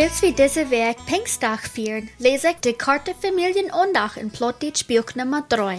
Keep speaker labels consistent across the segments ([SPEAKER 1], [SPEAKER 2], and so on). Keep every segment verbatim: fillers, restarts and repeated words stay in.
[SPEAKER 1] Wils wir diese Werk Pfingstdag vieren, lese ich die Karte Familienondag in Plotdeutsch Buch Nummer drei.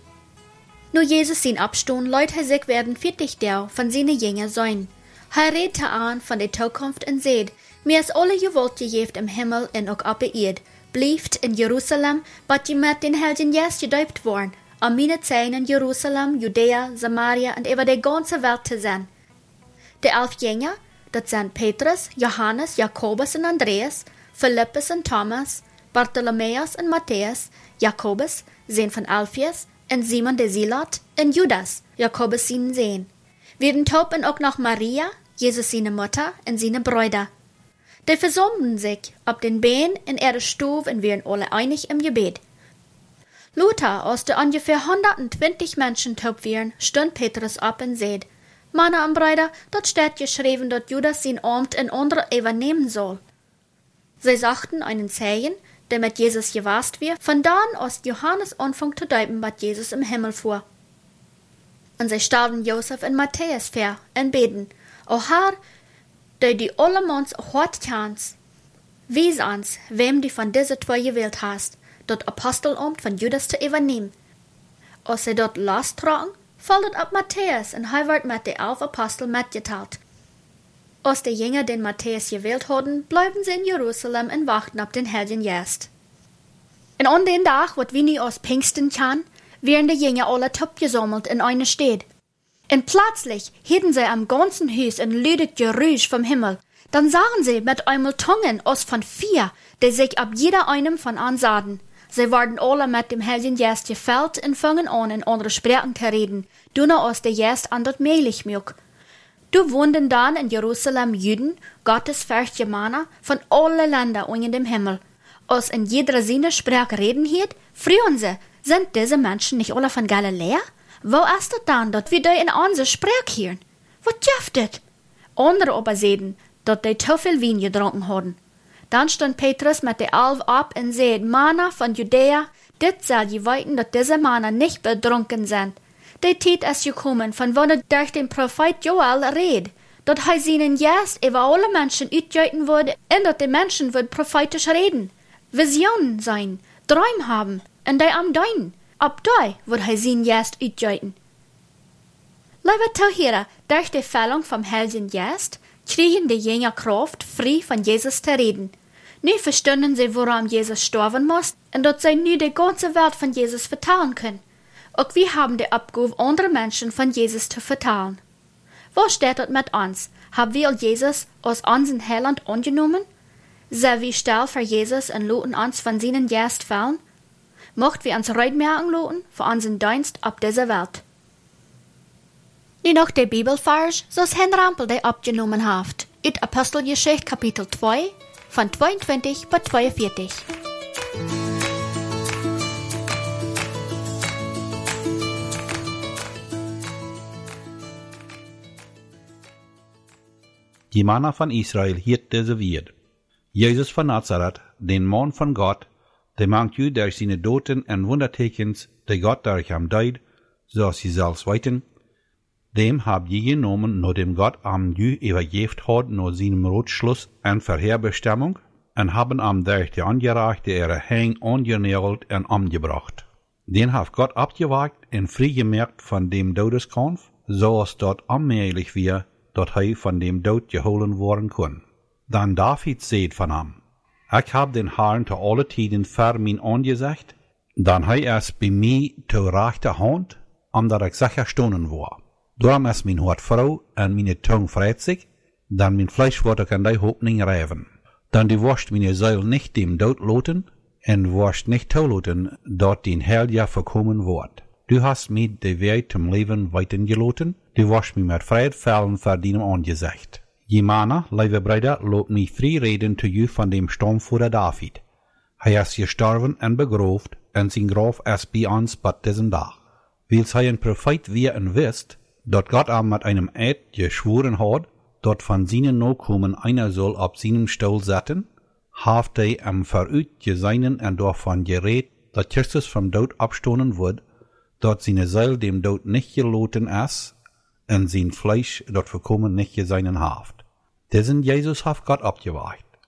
[SPEAKER 1] Nu Jesus sin Abstund leut er sich werden vierzig Dau von seinen Jünger sein. Er redte an von der Zukunft und seht, mir ist alle gewollt gegeben im Himmel und auch auf der Erde, blieft in Jerusalem, bat je mit den Heiligen Geist gedäupt worden, am meine Zeit in Jerusalem, Judäa, Samaria und über die ganze Welt zu sein. Die elf Jünger, das sind Petrus, Johannes, Jakobus und Andreas, Philippus und Thomas, Bartholomäus und Matthäus, Jakobus, Sohn von Alphaeus, und Simon der Zealot, und Judas, Jakobus seinen Sohn. Wir taupen auch noch Maria, Jesus seine Mutter, und seine Brüder. Die versammeln sich auf den Beinen in ihre Stube und werden alle einig im Gebet. Luther, aus der ungefähr hundertzwanzig Menschen taub wären, stund Petrus ab und seht, Männer und Brüder, dort steht geschrieben, dass Judas sein Amt in andere übernehmen soll. Sie sagten einen Zeichen, der mit Jesus gewasst wird, von da an aus Johannes Anfang zu deuten, was Jesus im Himmel fuhr. Und sie stellten Josef und Matthäus vor und beten, O Herr, der die allemans hart kannst, wies uns, wem du von diese zwei gewählt hast, dort Apostelamt von Judas zu übernehmen. Als sie dort lostragen, fällt ab Matthäus und er wird mit den elf Aposteln mitgeteilt. Als die Jünger den Matthäus gewählt hatten, bleiben sie in Jerusalem und warten auf den Heiligen Geist. Und an den Tag, wat wir nie aus Pfingsten kann, werden die Jünger alle top gesammelt in eine Stadt. Und plötzlich hielten sie am ganzen Haus ein lüdes Geräusch vom Himmel. Dann sahen sie mit einmal Zungen aus von vier, die sich ab jeder einem von ansahen. Sie waren alle mit dem Heiligen Geist gefüllt und fingen an, in andere Sprachen zu reden, dünner aus der Geist an dort mählich mög. Du wohnten dann in Jerusalem Juden, gottesfürchtige Männer von allen Ländern unter dem Himmel. Als in jeder seine Sprache reden hielt, frühen sie, sind diese Menschen nicht alle von Galiläa? Wo ist das dann, dass wir die in unsere Sprache hören? Was dürft das? Andere aber sehen, dass die zu viel Wein getrunken haben. Dann stand Petrus mit den Elf ab und sagte, Männer von Judäa, dit soll je weiten, dass diese Männer nicht betrunken sind. Die Zeit ist gekommen, von wann er durch den Prophet Joel redet, dass er seinen Geist über alle Menschen ausgießen würde, und dass die Menschen würden prophetisch reden, Visionen sein, Träume haben, und die am Deinen. Ab da wird er seinen Geist ausgießen. Liebe Zuhörer, durch die Füllung vom Heiligen Geist kriegen die Jünger Kraft, frei von Jesus zu reden. Nu verstanden sie, woran Jesus sterben muss, und dass sie nu die ganze Welt von Jesus vertellen können. Auch wir haben die Abgabe, andere Menschen von Jesus zu vertellen. Wo steht das mit uns? Haben wir Jesus aus unserem Heiland angenommen? Sind wir still für Jesus und lassen uns von seinen Geist fallen? Möchten wir uns reitmerken lassen für unseren Dienst auf dieser Welt? Nu noch der Bibelvers, so es Herrn Rampel der abgenommen hat, uit Apostelgeschichte Kapitel zwei, von zweiundzwanzig bis zweiundvierzig.
[SPEAKER 2] Die Männer von Israel hielt diese Wied. Jesus von Nazareth, den Mann von Gott, der mangt ju durch seine Doten und Wundertekens, die Gott durch am deid, so sie selbst weiten, dem hab je genommen, nur dem Gott am ju übergeft hat, nur seinem Rotschluss und Vorherbestimmung, und haben am durch die Angereichte ihre Häng angenägelt und umgebracht. Den hat Gott abgewagt und freigemerkt von dem Todeskampf, so es dort allmählich wir, dort er von dem Tod geholen worden kann. Dann David seht von ihm, ich hab den Herrn zu alle Tiden für mich angesagt, dann hei es bei mir zu rechter Hand, um dat ich sicher stunden war. Darum ist mein Hort Frau und meine Tongue freut sich, dann mein Fleisch wird ich an die Hoffnung reiben. Dann die Wurst meine Seele nicht dem Tod loten, und Wurst nicht toloten, dort den Herr ja verkommen wird. Du hast mir die Weg zum Leben weitergeloten, du wirst mir mit Freiheit fallen für deinem Angesicht. Je Männer, liebe Brüder, lobt mich frei reden zu you von dem Sturmführer David. Er ist gestorben und begraven, und sein Grab ist bei uns bei diesem Tag. Weil er ein Prophet wie und wisst, dort Gott am mit einem Eid geschworen hat, dort von seinen Nachkommen einer soll auf seinem Stuhl sitzen, haft er am verüt geseinen und davon gerät, dass Christus vom Tod abstoßen wird, dort seine Seele dem Tod nicht geloten ist, und sein Fleisch dort verkommen nicht geseinen haft. Diesen Jesus hat Gott abgeweicht.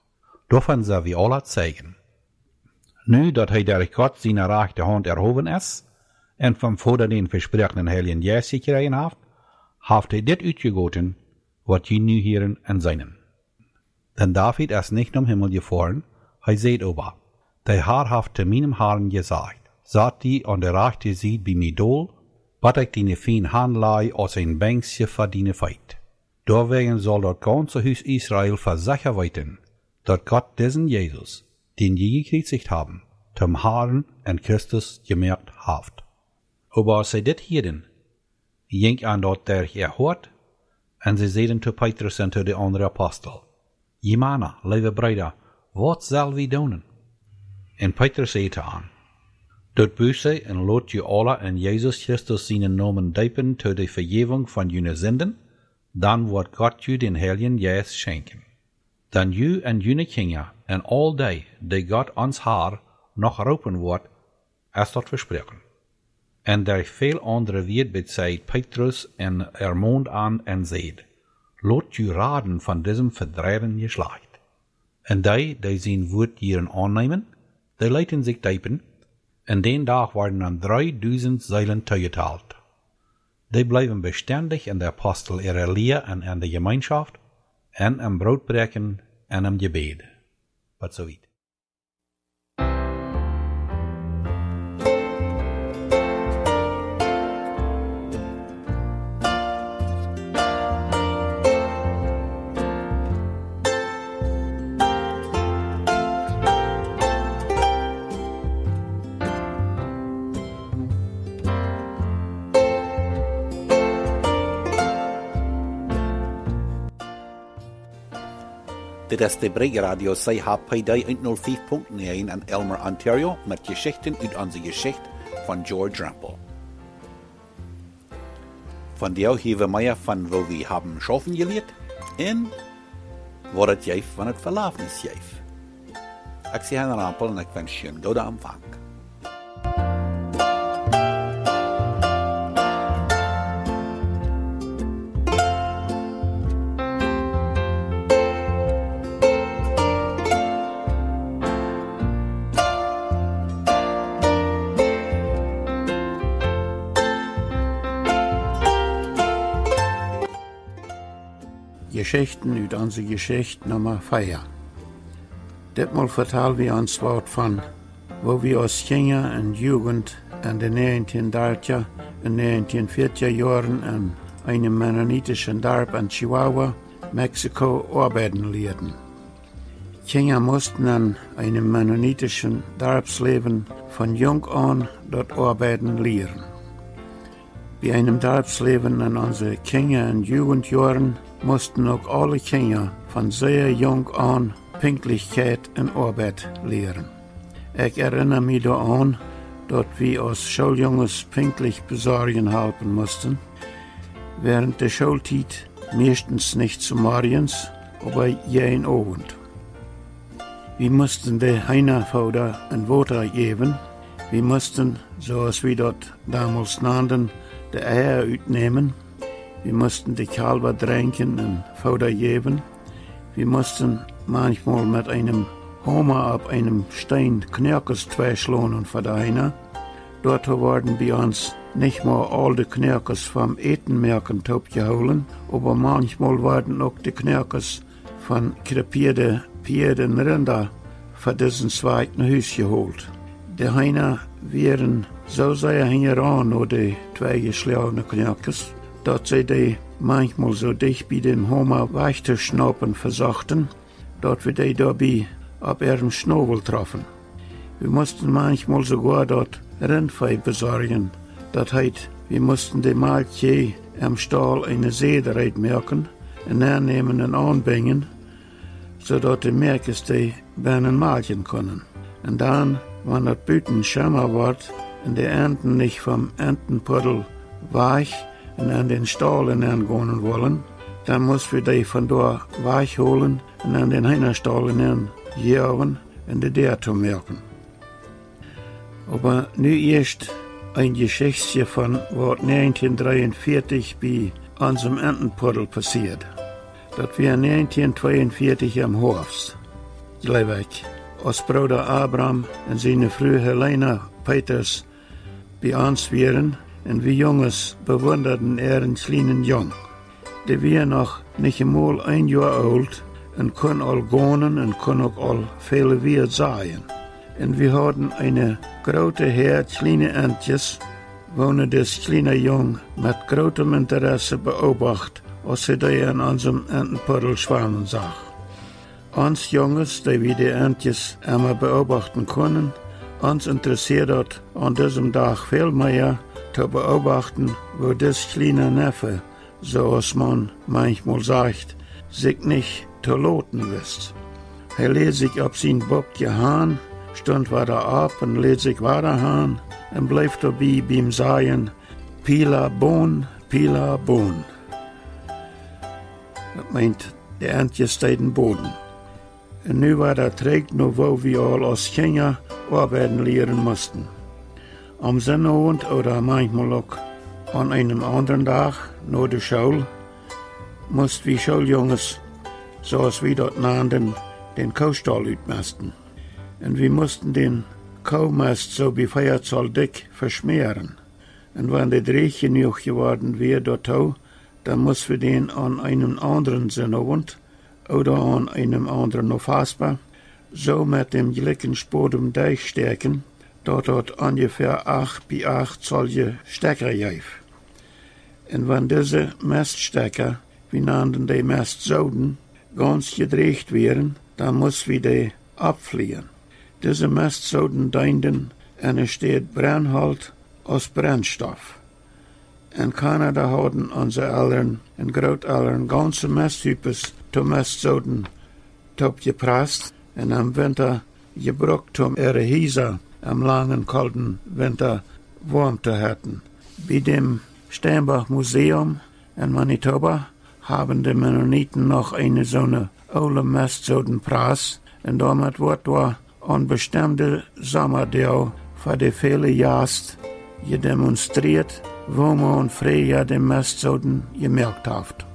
[SPEAKER 2] Davon soll wir alle zeigen. Nu dat hij durch Gott seine rechte Hand erhoben ist, en vom Vater den versprochenen Heiligen Geist gekregen haft, haft hij dit uitgegoten, wat je nu hieren en zijnen. Denn David ist nicht um Himmel gefahren, hij seht aber, der Herr haft zu meinem Herrn gesagt, saht die an der rechte Seite bei mir dol, wat ich deine fein Handlei aus ein Bänkchen verdiene feit. Deswegen soll das ganze Haus Israel versichern weiten, dass Gott diesen Jesus, den je gekreuzigt haben, zum Herrn und Christus gemerkt haft. Aber sie dit hieden, jink an dort der erhört, und sie seiden zu Petrus und zu de andere Apostel, Jemana, lieve Brüder, wat zal we doen? En Petrus zei aan, Dort büße en lot je alle in Jesus Christus seinen Namen deipen zu der Vergebung von jene Sünden, dann wird Gott ju den Heiligen Geist schenken. Dann ju en jene Kinder en all die, die Gott ans Haar noch roepen wird, ist dort versprochen. En der veel andere wird bezeit Petrus en ermond an en seid, lot ju raden von diesem verdrehren Geschlecht. En die, die sein Wort ihren annehmen, die leiten sich deipen, en den Tag werden dann dreitausend Seelen zugeteilt. Die bleiben beständig in der Apostel ihrer Lehre und in der Gemeinschaft, en im Brotbrechen en im Gebet. Wat so weit.
[SPEAKER 3] Dit is de Bregradio C H P D honderdvijf punt negen in Elmer, Ontario, met Geschichten uit onze Geschichte van George Rampel. Von dir hebben we meer van wo we hebben schaffen geleerd en wat het geeft van het verlafenis geeft. Ik zie Herrn Rampel en ik wens je een goede aanvang.
[SPEAKER 4] Geschichten uit onze Geschichte nummer vier. Ditmaal vertellen we ons wat van wo we als Kinder en Jugend in de negentienhonderddertig en negentienveertig jaren in einem mennonitischen Dorf in Chihuahua, Mexiko, arbeiten leerden. Kinder mussten in einem mennonitischen Dorfsleben von jung an dort arbeiten lehren. Bei einem Dorfsleben in unsere Kinder- und Jugendjahren mussten auch alle Kinder von sehr jung an Pünktlichkeit in Arbeit lehren. Ich erinnere mich daran, dass wir als Schuljunges pünktlich besorgen helfen mussten. Während der Schulzeit meistens nicht zu morgens, aber jeden Abend. Wir mussten der Heinervater ein Wasser geben. Wir mussten, so als wir dort damals nannten, die Eier uitnehmen. Wir mussten die Kalber tränken und Futter geben. Wir mussten manchmal mit einem Hammer auf einem Stein Knirkes zweischlagen für die Heiner. Dort wurden bei uns nicht mal all die Knirkes vom Etenmerken abgeholt, aber manchmal wurden auch die Knirkes von krepierten Pferden Rinder für diesen Zweig nach Hause geholt. Die Heiner wären so sehr hingeran nur die zwei geschlagenen Knirkes, dass sie die manchmal so dicht bei dem Hammer wegzuschnappen versuchten, dass wir die dabei auf ihrem Schnabel trafen. Wir mussten manchmal sogar dort Rindvieh besorgen. Das heißt, wir mussten dem Maltje am Stall eine Sederheit merken und hernehmen und anbringen, sodass die Merkes die Beinen malchen können. Und dann, wenn das Büten schimmer wird und die Enten nicht vom Entenpuddel weich und an den Stall hineingehen wollen, dann muss wir die von dort weich holen und an den Heinerstall hineinjagen und die der zu merken. Aber nu erst ein Geschichtchen von was neunzehnhundertdreiundvierzig bei unserem Entenpuddel passiert. Das war neunzehnhundertzweiundvierzig am Herbst. gelewig. Als Bruder Abraham en zijn vrouw Helena Peters bij ons waren en we jongens bewunderden er een kleinen jong. Die waren nog niet eenmaal een jaar oud en kon al gonen en kon ook al veel weer zaaien. En we hadden een grote heer kleine entjes, wonen des kleine jong met grotem interesse beobacht als hij die aan onze entenpuddel zwemmen zag. Ons jongens, die we die entjes immer beobachten konden, ons interessiert dat an diesem Tag veel meer te beobachten, wo des kleine Neffe, zoals man manchmal sagt, sich nicht zu loten wisst. Hij lädt sich op zijn bokje haan, stond wieder ab en lädt sich weiter haan en blijft dabei beim Sagen, Pila Bohn, Pila Bohn. Dat meint, de entjes steden Boden. En nu war der trägt nur, wo wir all als Kinder arbeiten lehren mussten. Am Sonnabend oder manchmal auch an einem anderen Tag, nach der Schule, mussten wir Schuljungs, zoals wir dort nannten, den Kuhstall uitmesten. Und wir mussten den Kuhmast so wie Feierzahl dick verschmieren. Und wenn der Dreh genug geworden wäre dort, dann mussten wir den an einem anderen Sonnabend oder an einem anderen Novasper so mit dem gleichen Spodem durchstecken, dort dort ungefähr acht bei acht solche Stecker gäf. Und wenn diese Maststecker, wir nannten die Mastsoden, ganz gedreht wären, dann mussten wir die abfliehen. Diese Mastsoden dienten und es steht Brennholz als Brennstoff. In Kanada hadden unsere Eltern und Großeltern ganze Masttypes zu Mastsoden gepresst und im Winter gebraucht, um ihre Häuser im langen, kalten Winter warm zu halten. Bei dem Steinbach Museum in Manitoba haben die Mennoniten noch eine so eine alte Mastsodenpreis und damit wird da an bestimmte Sommerdau für die viele Jahre gedemonstriert, wo man früher die Mastsoden gemerkt hat.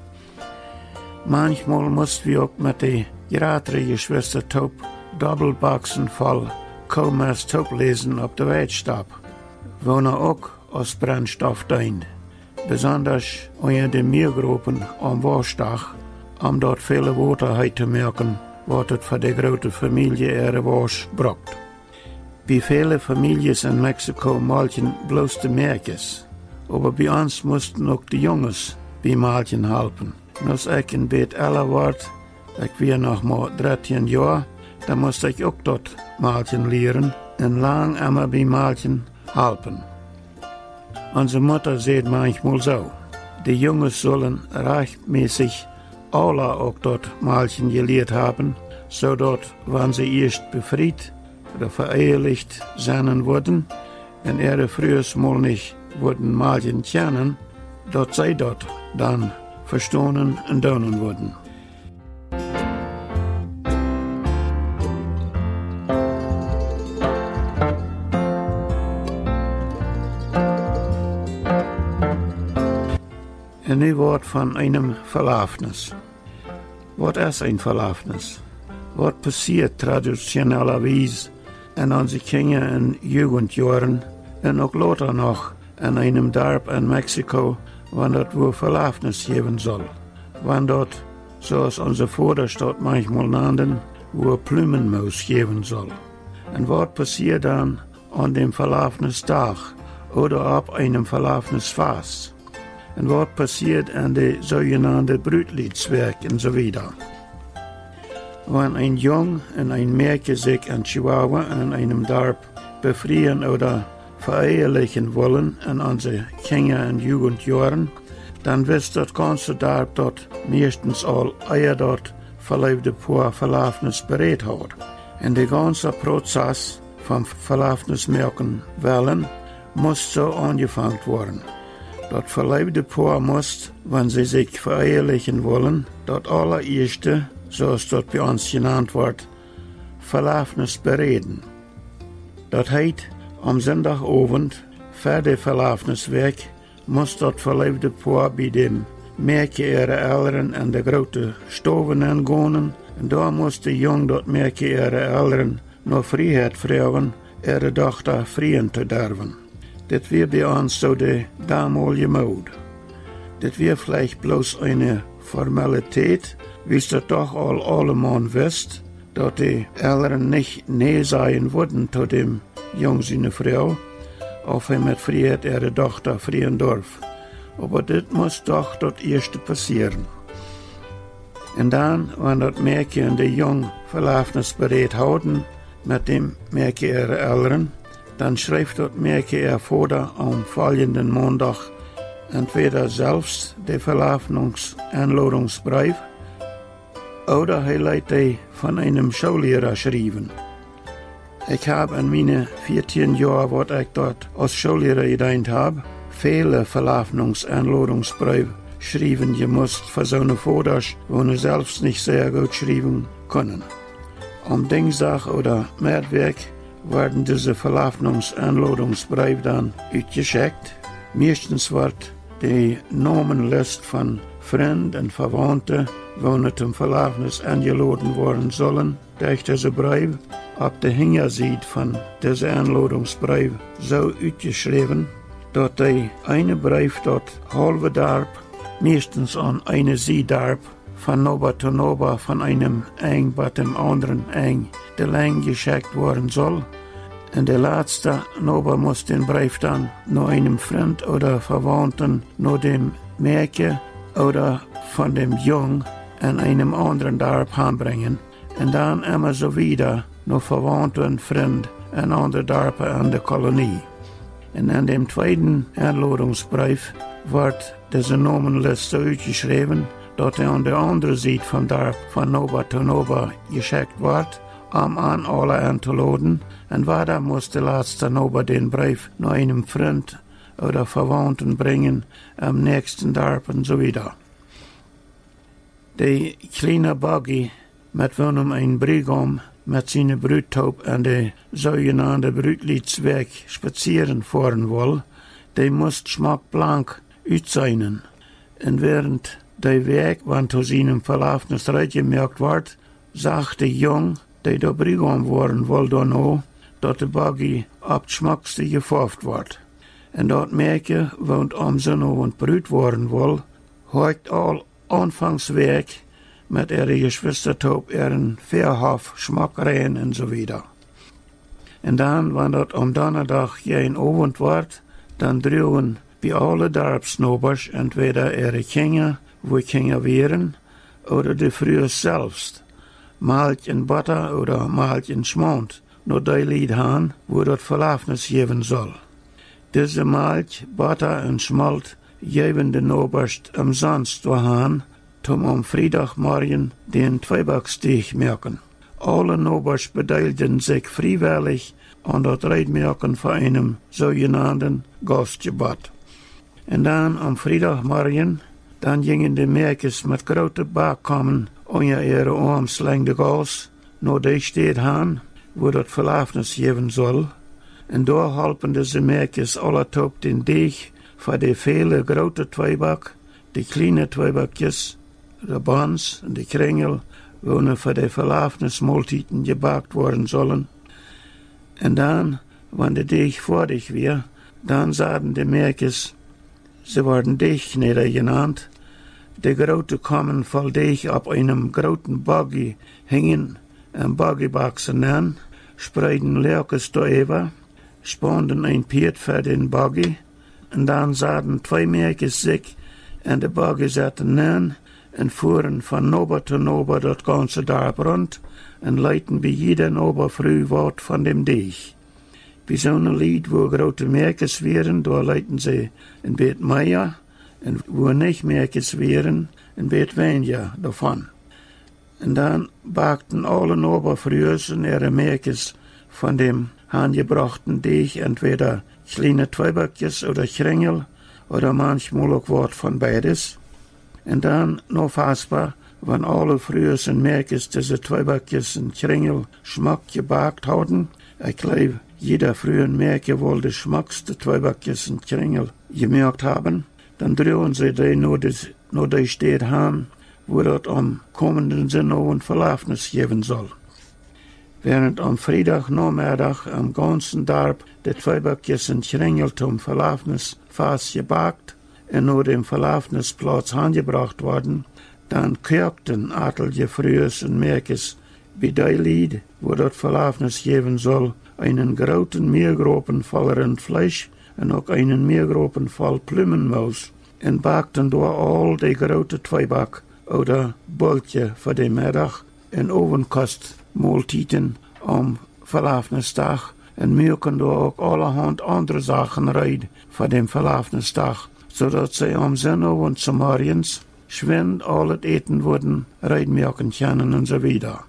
[SPEAKER 4] Manchmal mussten wir auch mit den größeren Geschwister Taub Doppelboxen voll Kohlmast Taub lesen auf der Weitstab, wo er auch als Brennstoff dient. Besonders unter den Meergruppen am Waschtag, um dort viele Wasser zu merken, was es für die große Familie ihre Wasch braucht. Bei vielen Familien in Mexiko malchen bloß die Mädchen, aber bei uns mussten auch die Jungs bei Malchen helfen. Und als ich ein bisschen älter wurde, ich war noch mal dreizehn Jahre, da musste ich auch dort Malchen lernen und lang immer bei Malchen helfen. Unsere Mutter sagt manchmal so, die Jungs sollen rechtmäßig alle auch dort Malchen gelehrt haben, so dort, wenn sie erst befreit oder verehelicht sein wurden, und ihre frühes Mal nicht wurden Malchen kennen, dort sei dort dann verstanden und donen wurden. En nu wordt van einem Verlafnis. Wat is een Verlafnis? Wat passiert traditionellerweise in onze Kinder- en Jugendjahren en ook later noch in einem Dorf in Mexiko, wann dort wo Verlafnis geben soll. Wann dort, zoals onze Vaders dort manchmal nannten, wo Plümenmaus geben soll. En wat passiert dann an dem Verlafnistag oder ab einem Verlafnisfast? Und was passiert an de sogenannten Brütlitzwerk und so weiter. Wenn ein Jung und ein Mädchen sich in Chihuahua in einem Dorf befrieren oder verehelichen wollen in unsere Kinder- und Jugendjahren, dann wird das ganze Dorf dort meistens all Eier dort verleibte Paar Verlafnis berät hat. Und der ganze Prozess vom Verlafnismerken wollen muss so angefangen werden. Dat verleibde Paar muss, wenn sie sich verehelichen wollen, dat allererste, zoals dat bei uns genannt wird, Verlafnis bereden. Dat heet, am Sonntagabend, vor der Verlafniswerk, muss dat verleibde Paar bei dem merken ihre Eltern en de grote stoven aangonen. En daar moest de jong dat merken ihre Eltern nog vrijheid vragen, ihre dochter vrijen te derven. Dit weer bij ons zo de damalige mode. Dit weer vielleicht bloß eine Formalität, wie es doch all allemal wist, dat de Eltern nicht nee sein würden zu dem Jung seine Frau, auf er mit Freiheit ihre Tochter freien darf. Aber das muss doch das erste passieren. Und dann, wenn das Mädchen de Jung verlafnisbereit houden, mit dem Mädchen ihre Eltern, dann schreibt das Mädchen ihr Vater am folgenden Montag entweder selbst den Verlafnungsanladungsbrief oder er lässt die von einem Schullehrer schreiben. Ich habe in meine vierzehn Jahren, was ich dort als Schullehrer gedient habe, viele Verlafnungsanladungsbriefe schreiben gemusst für so eine Fotos, wo sie selbst nicht sehr gut schreiben können. Am Dienstag oder Mittwoch werden diese Verlafnungsanladungsbriefe dann uitgeschickt. Meistens wird die Namenliste von Freunden und Verwandten, wo zum Verlafnis eingeladen worden sollen, durch diese Brief auf der Hinterseite von dieser Anladungsbrief so uitgeschrieben, dass die eine Brief dort halbe darf, meistens an eine Seite darf, von Nober zu Nober von einem Eng bei dem anderen Eng der Länge geschickt worden soll. Und der letzte Nober muss den Brief dann nur einem Freund oder Verwandten, nur dem Mädchen oder von dem Jung an einem anderen Dorf anbringen. Und dann immer so wieder nur Verwandte und Freund an andere Dörfer an der Kolonie. Und an dem zweiten Einladungsbrief wird diese Namenliste so uitgeschrieben, dass er an der anderen Seite vom Dorf von Nober zu Nober geschickt wird, um an alle einzuladen. Und weiter muss der letzte Nober den Brief nur einem Freund oder Verwandten bringen, am nächsten Dorf und so wieder. Die kleine Buggy, mit welchem ein Brigam mit seiner Bruttaub an der sogenannten Brütlitzweg spazieren fahren will, die muss schmackblank aussehen. Und während der Weg, wann zu seinem Verlaufnis gemerkt wird, sagt der Jung, der der Brigam worden will, dann auch, dass der Buggy ab schmackste gefauft wird. Und dort Mädchen, wohnt am Sonne und Brüt worden will, heugt all Anfangsweg mit ihrer Geschwistertaub ihren Fährhof, Schmackereien und so weiter. Und dann, wenn das am Donnerstag ein Abend wird, dann drüben bei alle Dorfsnobers entweder ihre Kinder, wo Kinder wären, oder die früher selbst, Malch in Butter oder Malch in Schmand, nur die Lied haben, wo das Verlafnis geben soll. Diese Malch, Butter und Schmalt geben den Oberst umsonst daheim, zum am Freitagmorgen den Zweibackstich merken. Alle Nobers beteiligten sich freiwillig an das Reitmerken von einem sogenannten Gastgebot. Und dann am Freitagmorgen, dann gingen die Mädchen mit großen Backkommen unter ihre Armslänge Gas, nur die steht han, wo das Verlafnis geben soll. Und da halpen diese Mädchen alle top den Deeg für die viele große Zweiback, die kleinen Zweibackjes, de Bans en de Kringel, wo für die Verlafnismahlzeiten gebackt worden sollen. Und dann, wenn der Deeg fertig war, dann sagten die Mädchen, sie werden Deegkneder genannt, die Grote kommen voll Deeg auf einem großen Buggy hängen, ein Buggyboxen nennen, spreiden Lerkes darüber, spannen ein Pferd für den Buggy, und dann sagten zwei Mädchen sich an der Buggy setzen nennen, und fuhren von Nober zu Nober das ganze Dorf rund und leiten bei jedem Nober früh Wort von dem Deeg. Bei so einem Lied, wo große Märkes wären, da leiten sie ein bisschen mehr, und wo nicht Märkes wären, ein bisschen weniger davon. Und dann backten alle Nober früher in ihre Märkes von dem angebrachten Deeg entweder kleine Zweibackjes oder Kringel oder manchmal auch Wort von beides. Und dann, noch fassbar, wenn alle früher in Märkes diese Zweibackjes und Kringel Schmack gebackt hatten, ich glaube, jeder früher Märke wohl die schmackste Zweibackjes und Kringel gemerkt haben, dann drüben sie die nur das nur de steht han, wo dort am kommenden Sonnabend Verlafnis geben soll. Während am Freitagnachmittag am ganzen Dorf de zwei Bakjes in Schrengeltum Verlafnis fast gebakt und nur dem Verlafnisplatz angebracht worden, dann kirkten atelige Frühes und Merkes bei der Lied, wo dort Verlafnis geben soll, einen großen Meergropen voller Fleisch und auch einen Meergropen voll Plümmenmaus und bakten door all die große Zweiback oder Boltje für den Mittag en Ovenkostmåltiden am Verlafnistag en mögen door ook allerhand andere Sachen reid für den Verlafnistag, zodat sie am Sonnabend zum Morgens schwind all het eten worden reid mögen können und so weiter.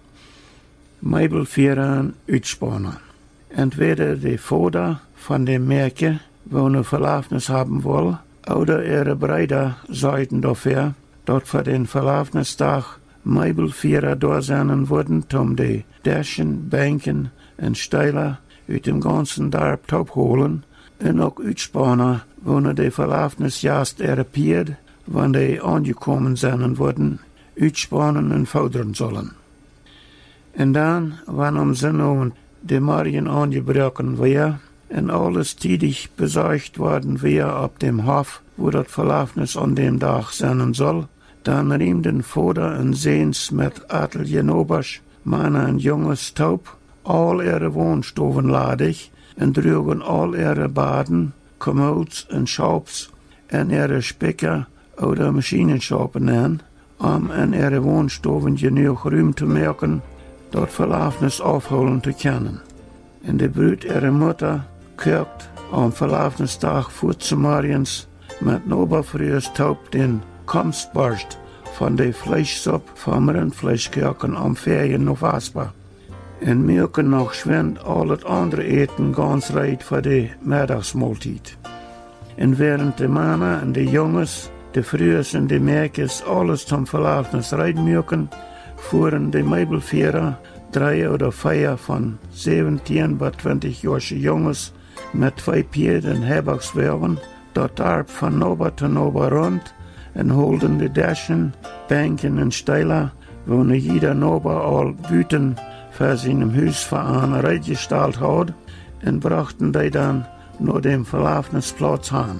[SPEAKER 4] Meibelvieren uitspannen. Entweder die Vater von dem Merke, wo eine Verlafnis haben will, oder ihre Brüder sorgten dafür, dort für den Verlafnistag Meibelvierer da sein wurden, um die Däschen, Bänken und Steiler uit dem ganzen Dorf zu holen und auch uitspannen, wo die Verlafnisjast erpiert, wann die angekommen sein wurden, uitspannen und fordern sollen. Und dann, wann am Sonnabend die Morgen angebrochen war und alles tidig besorgt worden war ab dem Hof, wo das Verlafnis an dem Tag sein soll, dann riem den Vater und Sehns mit Atelje Nobasch, Männer und Junges taub, all ihre Wohnstoven ladig und trugen all ihre Baden, Kommods und Schaubs und ihre Spicker oder Maschinenschapen an, um in ihre Wohnstoven genug Ruhm zu merken, dort Verlafnis aufholen zu können. Und die Brut ihrer Mutter kirkt am Verlafnistag vor zum Morgens mit Noberfrühes Taub den Komstbarst von der Fleischsuppe vom Rindfleischkirken am Ferien noch Asper. Und wir können noch schwind all das andere eten ganz reit für die Mittagsmahlzeit. Und während die Männer und die Jungs, die Frühes und die Merkes alles zum Verlafnis reiten mögen, fuhren die Meibelvierer, drei oder vier von siebzehn bis zwanzig Jahre Jungs mit zwei Pieden Herbergswerben, dort Arp von Nober zu Nober rund und holten die Däschen, Bänken und Steiler, wo ne jeder Nober all Büten für seinem Hausverein reitgestellt hat, und brachten die dann nur dem Verlafnisplatz an.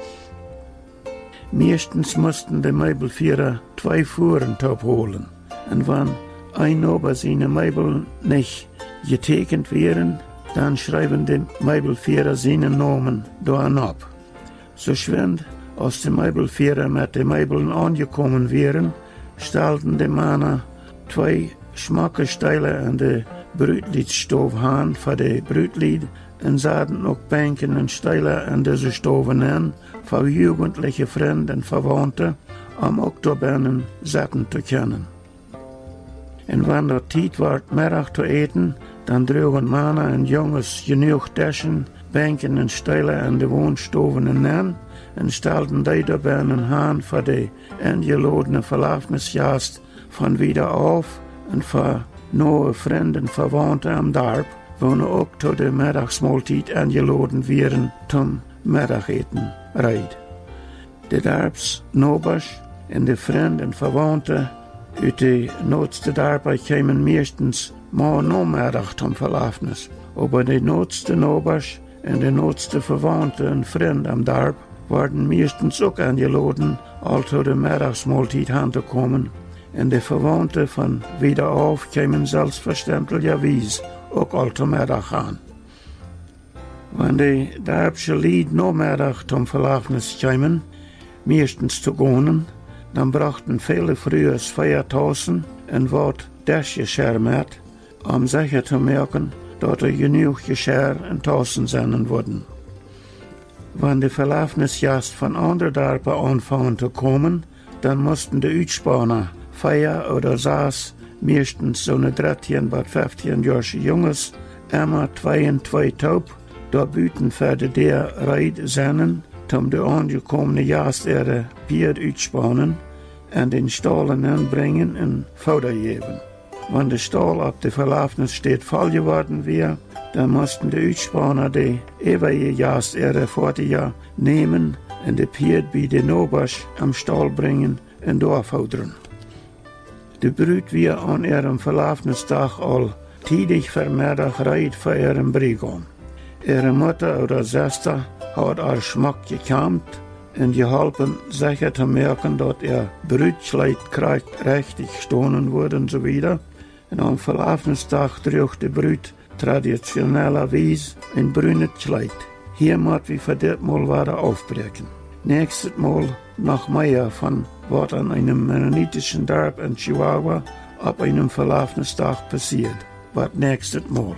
[SPEAKER 4] Meistens mussten die Meibelvierer zwei Fuhren holen, und wenn ein Nober seine Meibel nicht getekent wären, dann schreiben die Meibelvierer seinen Namen da ab. So schwind, als die Meibelvierer mit den Meibeln angekommen wären, stellten die Männer zwei Schmackesteile an die Brütliedstove an für die Brütlied und sahen auch Bänken und Steile an diese Stoven an für jugendliche Freunde und Verwandte, um Oktobernen satten zu können. Und wenn der Zeit war, Mittag zu eten, dann trugen Männer und Jungs genug Taschen, Bänken und Steile an die Wohnstoven an und stellten die dabei an für die eingeladene Verlafnisjast von wieder auf und für neue Freunde und Verwandte am Dorf, wo auch zu der Mittagsmahlzeit eingeladen wären zum Mittageten reit. Die Dorfs Nobasch und die Freunde und Verwandte uit die noodste Dorpen kamen meestens maar namiddag zum Verlafnis. Aber die noodste Nobasch und die noodste Verwandte und Freunde am Dorf waren meestens auch eingeladen, all zu der Mittagsmahlzeit heranzukommen. Und die Verwandte von wieder auf kamen selbstverständlicherweise auch all zum Mittag an. Wenn die Dorpsche Lied nachmittag zum Verlafnis kamen, meestens zu gehen, dann brachten viele frühes Feiertassen und ward das Geschirr mit, um sicher zu merken, dass er genug Geschirr und Tassen sein wurden. Wenn die Verlafnisjast von anderen Dorpen anfangen zu kommen, dann mussten die Uitspaner Feier oder Saas, meistens so eine dreizehn bis fünfzehn Jahre Junges, immer zwei und zwei taub, da büten für die der Reit seinen, um die angekommene Jast ihre Bier uitspannen und den Stahlen anbringen und Futter geben. Wenn der Stahl ab der Verlafnis steht voll geworden wäre, dann mussten die Uitspaner die ewige Jast ihre Fortiger nehmen und die Pier bei den Nobasch am Stahl bringen en doorvorderen. De bruid weer aan ihrem verlafnisdag al tidig vermiddag rijdt voor ihrem Brigom. Ihre Mutter oder Schwester hat haar Schmack gekämmt und geholfen, sicher zu merken, dass ihr Brütschleid kriegt, richtig stonen wurde und so wieder. Und am Verlafnisdag trug die Brüt traditionellerweise ein brünes Kleid. Hier muss wir für das Mal wieder aufbrechen. Nächstes Mal noch mehr von was an einem mennonitischen Dorf in Chihuahua ab einem Verlafnisdag passiert. Was nächstes Mal.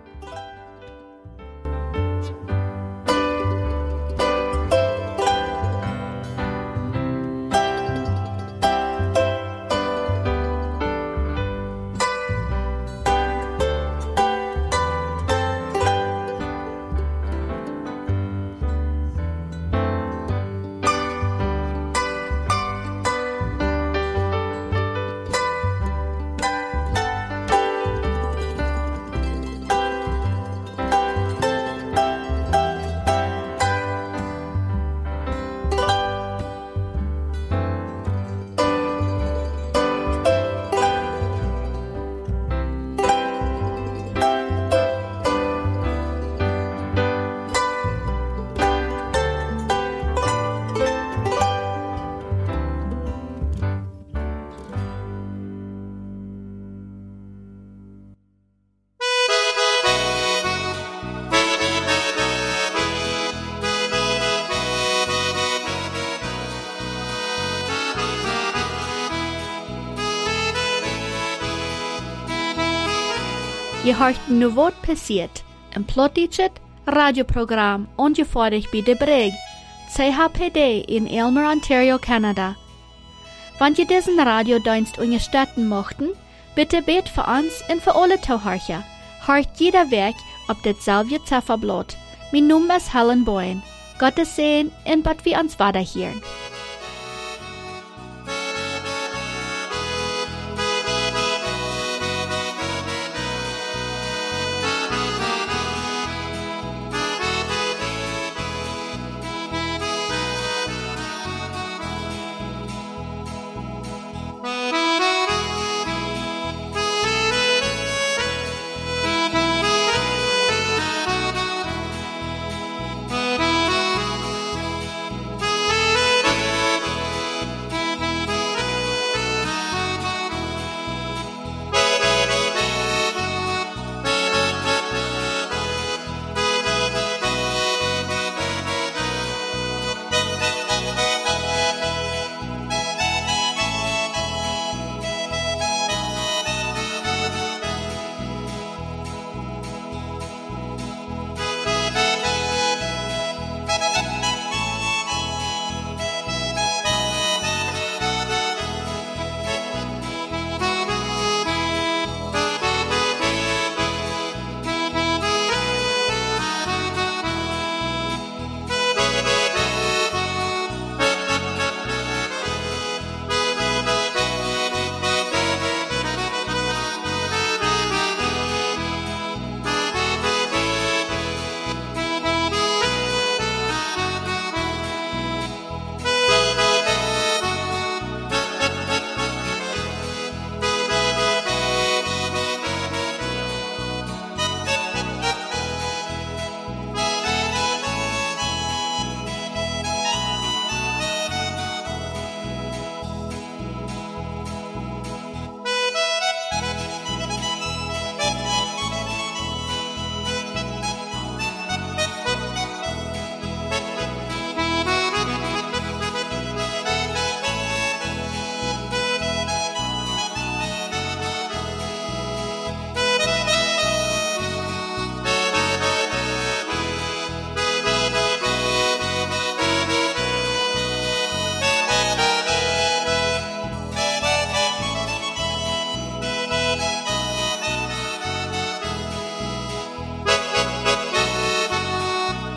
[SPEAKER 1] Je hört nu wat passiert. Een plottichet radioprogram ongefährlich bij de Breg, C H P D in Aylmer, Ontario, Canada. Wenn je diesen Radiodienst unterstützen möchten, bitte bet für uns und für alle Zuhörer. Hört jeder Weg auf dasselbe Zifferblatt. Mein Name ist Helen Boyen. Gottes Segen und bad wir uns weiterhören.